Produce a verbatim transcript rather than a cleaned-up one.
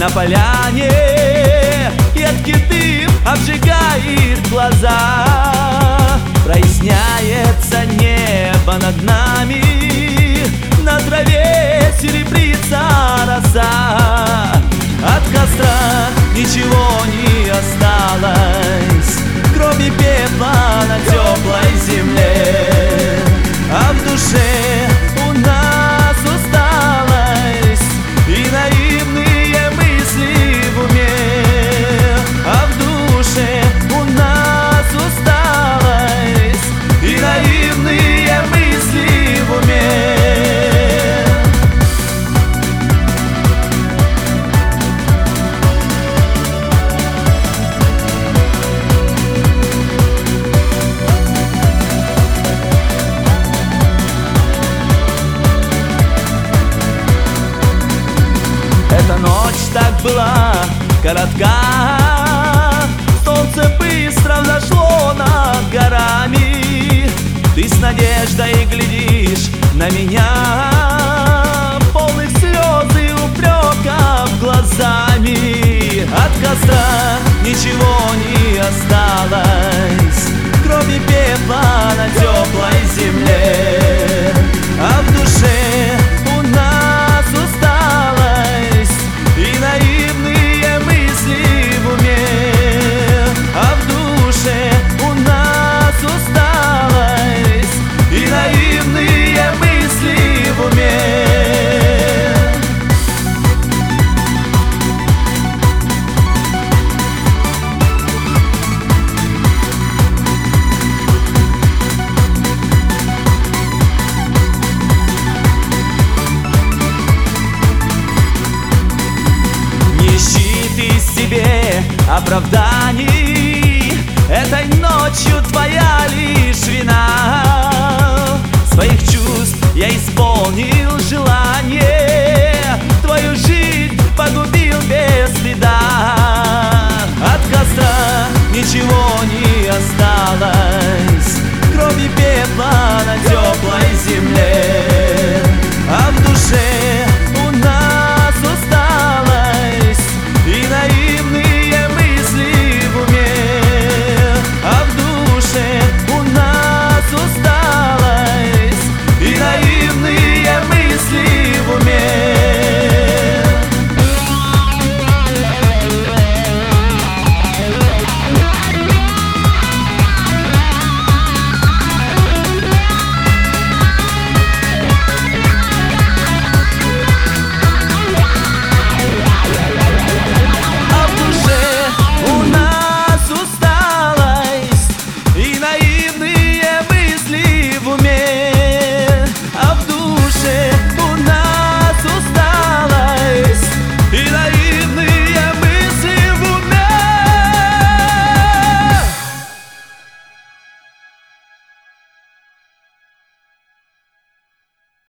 на поляне, едкий дым обжигает глаза. Проясняется небо над нами, на траве серебрится роса. От костра ничего не осталось, кроме пепла на теплой земле. А в душе у нас усталость и наивные мысли в уме. А в душе у нас усталость и наивные мысли в уме. Эта ночь так была коротка, солнце быстро взошло над горами. Ты с надеждой глядишь на меня, полных слез и упреков глазами. От костра ничего не осталось, кроме пепла на теплой земле. А в душе у нас усталость и наивные мысли в уме. А в душе у нас усталость и наивные мысли в уме. Себе оправдать